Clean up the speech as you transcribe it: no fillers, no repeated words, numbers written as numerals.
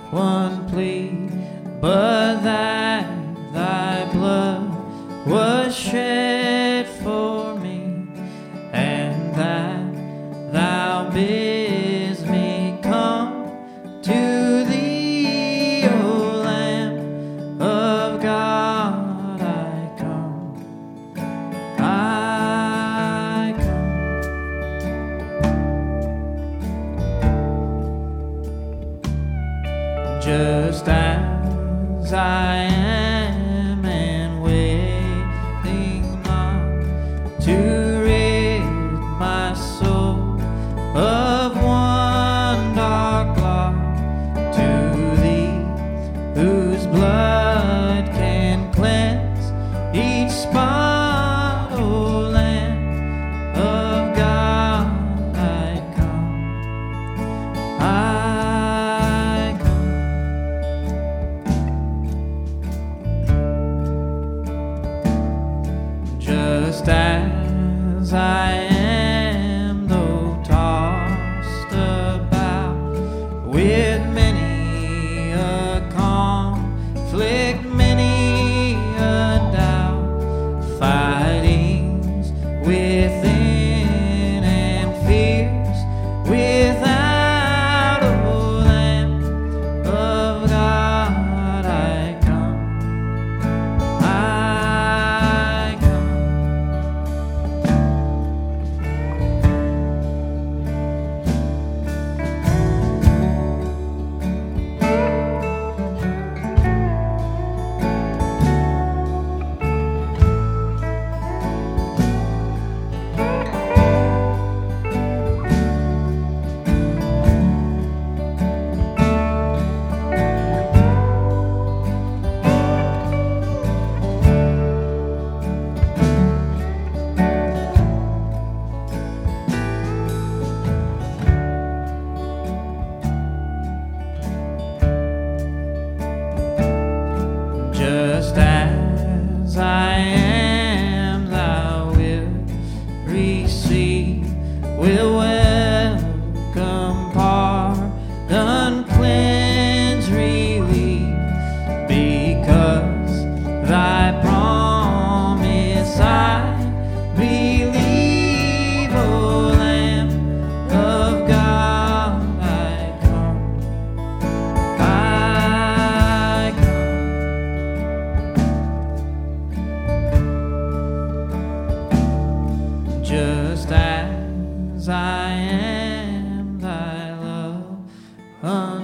one plea, but that thy blood was shed for me, and that thou bidst me come to thee, O Lamb of God. I come, I come, just as I am, and waiting not to rid my soul of one dark blot, to thee whose blood can cleanse each spot, O Lamb of God. I come, I come, just as I am, though tossed about with many a conflict, many a doubt, fightings within and fears without, O Lamb of God. I come, I come, just as I am, thou wilt receive, will welcome, pardon, cleanse, relieve, because thy promise I believe, O Lamb of God. I come, I come, just as I am, thy love